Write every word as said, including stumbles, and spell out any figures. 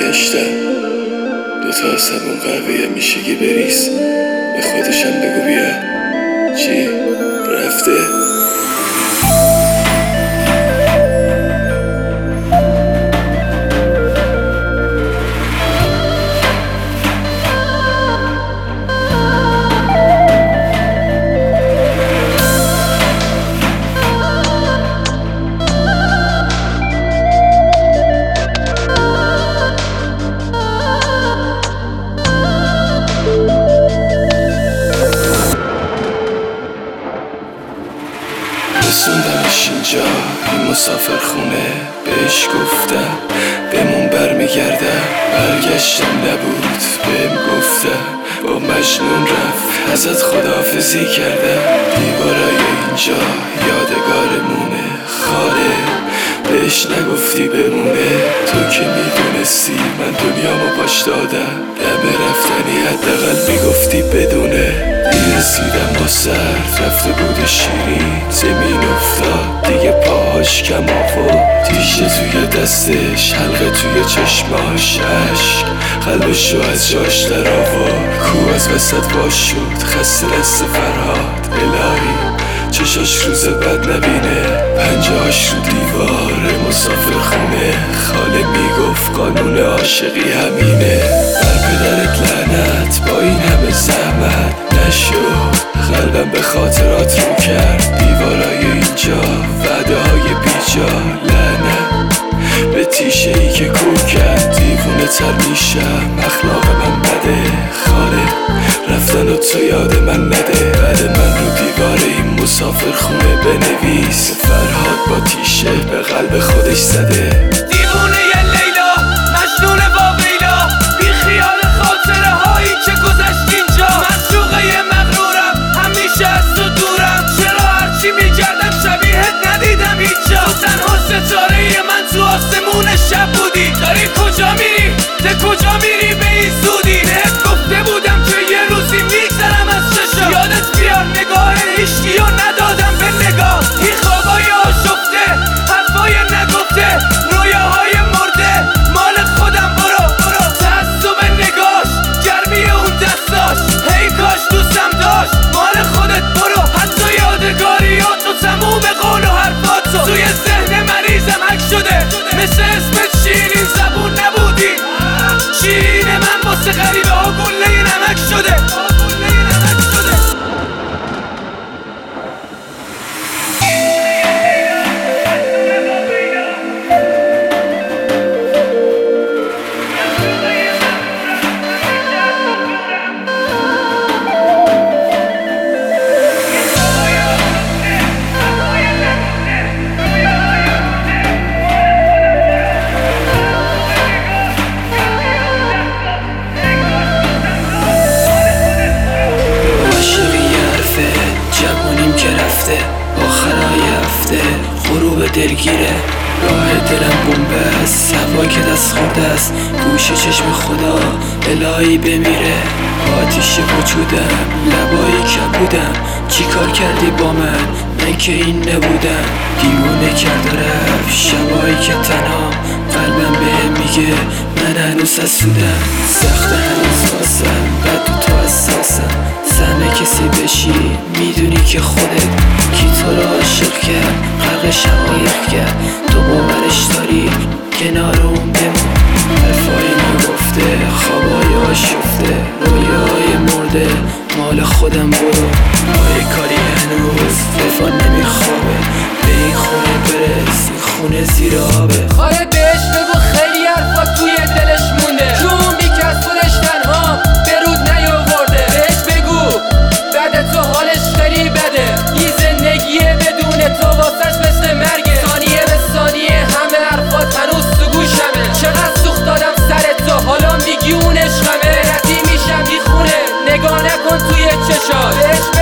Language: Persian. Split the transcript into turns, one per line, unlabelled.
برگشتم. دوتا سبون قهوه میشگی بریز، به خودشم بگو بیا. چی؟ رفته؟ رسوندمش اینجا، این مسافر خونه. بهش گفتم بمون برمیگردم، برگشتم نبود بهم گفتم با مجنون رفت، ازت خداحافظی کردم. دیوارای اینجا یادگارمونه، خاله بهش نگفتی بمونه. تو که میدونستی من دنیامو پاش دادم، دم رفتنی حداقل میگفتی بدونه. رسیدم با سر رفته بود شیرین، زمین افتاد دیگه پاهاش کم آورد. تیشه توی دستش، حلقه توی چشماش، عشق قلبشو از جاش در آورد. کو از وسط باش شد، خسته دست فرهاد. الهی چشاش روز بد نبینه، پنجهاش رو دیوار مسافر خونه. خاله میگفت قانون عاشقی همینه. بر پدرت لعنت، با این همه زحمت نشد. قلبم به خاطرات رو کرد، دیوارای اینجا وعده های بیجا. لعنت به تیشه ای که کو کرد، دیوونه تر میشم، اخلاق من بده. خاله رفتن و تو یاد من نده، بعد من رو دیوار این مسافر خونه بنویس. فرهاد با تیشه به قلب خودش زده.
دیوونه ی لیلا، مجنون واویلا، بی خیال خاطره هایی که گذشت اینجا. معشوقه مغرورم، همیشه از تو دورم. چرا هرچی میگردم شبیهت ندیدم اینجا. تو تنها ستاره من تو آسمون شب بودی. داری کجا میری؟ ده کجا میری به این زودی؟ بهت گفته بودم که یه روزی میگذرم از چشا. یادت بیار نگاه هیچکیو ندادم به نگاه. این خوابای آشفته، حرفای نگفته، رویاهای مرده مال خودم. برو برو تعصب نگاش، گرمی اون دستاش، هی کاش دوستم داشت مال خودت. برو حتی یادگاریات و تموم قول و حرفاتو توی ذهن مریضم حک شده. مثل اسمت شیرین زبون نبودی، شیرین من واسه غریبه ها گله نمک شده.
آخرای هفته غروب دلگیره، راه دلم بمبه است، هوا که دست خورده است. گوش چشم خدا الهی بمیره. آتیش وجودم، لبایی که بودم. چی کار کردی با من؟ من که این نبودم. دیوونه کرده رفت شبایی که تنها. قلبم بهم میگه من هنوز حسودم. سخت هنوز واسم، بد تو تو حساسم. سهم کسی بشی میدونی که خودت کی تو رو عاشق کرد، غرق شقایق کرد. تو باورش داری کنار اون بمون. حرفای نگفته، خوابای آشفته، رویای مرده مال خودم. برو آره کاری هنوز وفا نمیخوابه. به این خونه برس، این خونه زیر آبه.
آره بهش بگو خیلی حرفا توی دلش مونده، چون بیک از خودش تنها به رود نیاورده. بهش بگو بعد تو حالش خیلی بده، این زندگیه بدون تو واسش مثل مرگه. ثانیه به ثانیه همه حرفات هنوز تو گوشمه. چقدر سوخت دادم سر تو، حالا میگی اون عشقمه. ردی میشم بی خونه، نگاه نکن توی چشات. بهش